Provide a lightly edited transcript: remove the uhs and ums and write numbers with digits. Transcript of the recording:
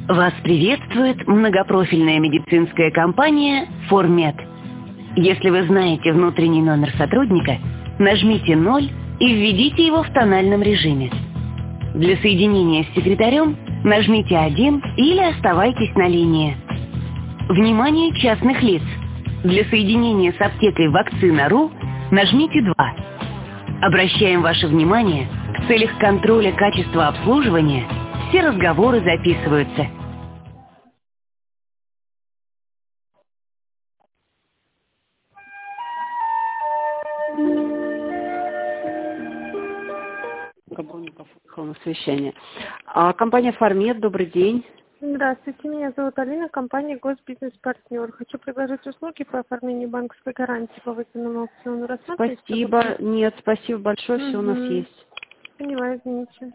Вас приветствует многопрофильная медицинская компания «Формед». Если вы знаете внутренний номер сотрудника, нажмите 0 и введите его в тональном режиме. Для соединения с секретарем нажмите 1 или оставайтесь на линии. Внимание частных лиц! Для соединения с аптекой Вакцина.ру нажмите 2. Обращаем ваше внимание, в целях контроля качества обслуживания все разговоры записываются. Кабунников, совещание. Компания «Формед», добрый день. Здравствуйте, меня зовут Алина, компания «Госбизнес-партнер». Хочу предложить услуги по оформлению банковской гарантии по выданному аукциону. Рассмотрите? Спасибо. Нет, спасибо большое, все у нас есть. Поняла, извините.